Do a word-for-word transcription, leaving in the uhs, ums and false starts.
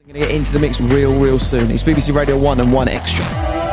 Going to get into the mix real, real soon. It's B B C Radio one and one Extra.